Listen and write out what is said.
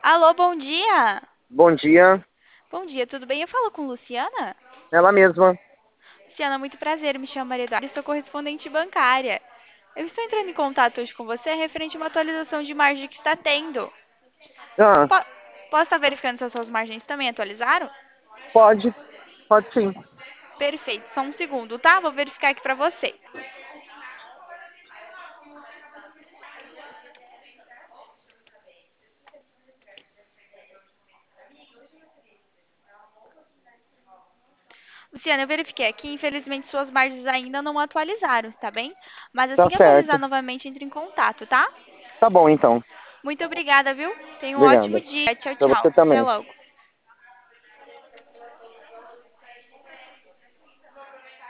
Alô, bom dia. Bom dia, Bom dia, tudo bem? Eu falo com Luciana? ela mesma. Luciana, muito prazer, me chamo Maria Eduarda e sou correspondente bancária. Eu estou entrando em contato hoje com você referente a uma atualização de margem que está tendo. Ah, Po- Posso estar verificando se as suas margens também atualizaram? pode, pode sim. Perfeito, só um segundo, tá? Vou verificar aqui para você. Luciana, eu verifiquei aqui, infelizmente suas margens ainda não atualizaram, tá bem? Mas assim Tá que atualizar certo. novamente, entre em contato, tá? Tá bom, então. Muito obrigada, viu? Tenha um ótimo Obrigada. dia. Tchau, Pra tchau. você Até também. logo.